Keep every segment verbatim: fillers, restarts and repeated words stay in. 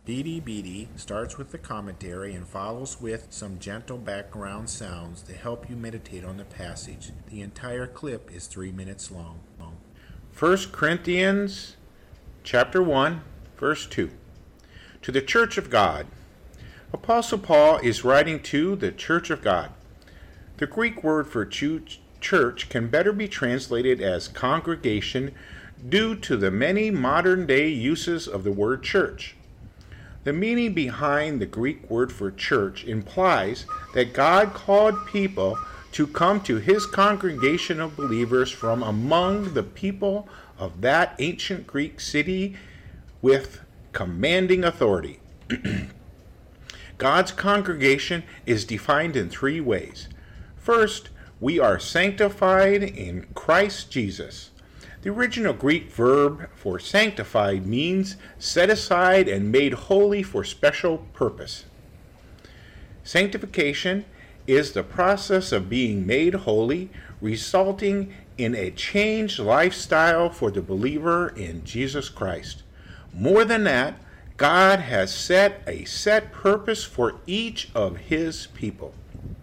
Beady Beady starts with the commentary and follows with some gentle background sounds to help you meditate on the passage. The entire clip is three minutes long. First Corinthians chapter one, verse two. To the church of God. Apostle Paul is writing to the church of God. The Greek word for church can better be translated as congregation due to the many modern-day uses of the word church. The meaning behind the Greek word for church implies that God called people to come to his congregation of believers from among the people of that ancient Greek city with commanding authority. God's congregation is defined in three ways. First, we are sanctified in Christ Jesus. The original Greek verb for sanctified means set aside and made holy for special purpose. Sanctification is the process of being made holy, resulting in a changed lifestyle for the believer in Jesus Christ. More than that, God has set a set purpose for each of his people.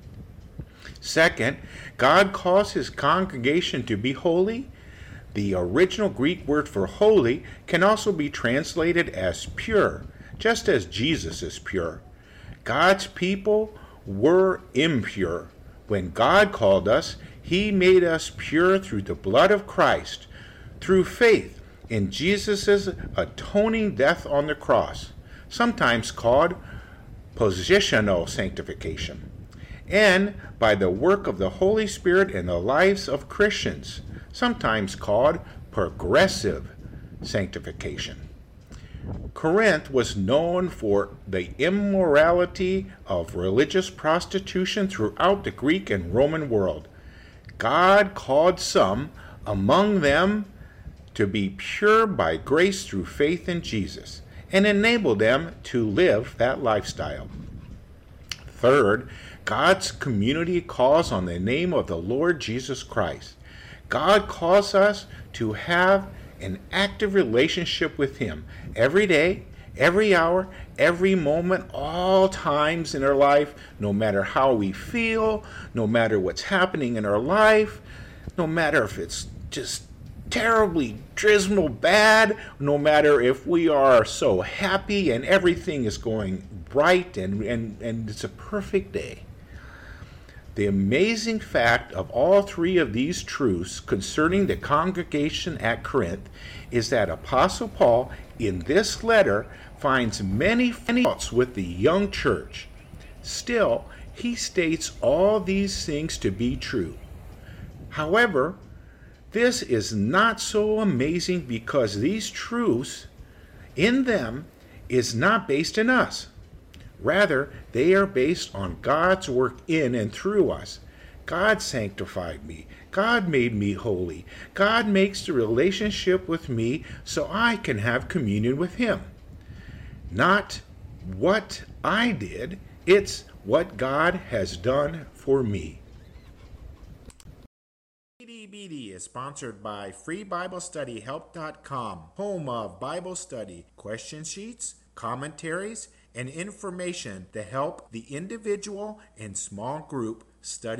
Second, God calls his congregation to be holy. The original Greek word for holy can also be translated as pure, just as Jesus is pure. God's people were impure. When God called us, he made us pure through the blood of Christ, through faith in Jesus' atoning death on the cross, sometimes called positional sanctification, and by the work of the Holy Spirit in the lives of Christians, sometimes called progressive sanctification. Corinth was known for the immorality of religious prostitution throughout the Greek and Roman world. God called some among them to be pure by grace through faith in Jesus and enabled them to live that lifestyle. Third, God's community calls on the name of the Lord Jesus Christ. God calls us to have an active relationship with him every day, every hour, every moment, all times in our life, no matter how we feel, no matter what's happening in our life, no matter if it's just terribly dismal bad, no matter if we are so happy and everything is going bright and, and, and it's a perfect day. The amazing fact of all three of these truths concerning the congregation at Corinth is that Apostle Paul in this letter finds many faults with the young church. Still, he states all these things to be true. However, this is not so amazing because these truths in them is not based in us. Rather, they are based on God's work in and through us. God sanctified me. God made me holy. God makes the relationship with me so I can have communion with him. Not what I did, it's what God has done for me. Beady Beady is sponsored by free bible study help dot com, home of Bible study, question sheets, commentaries, and information to help the individual and small group study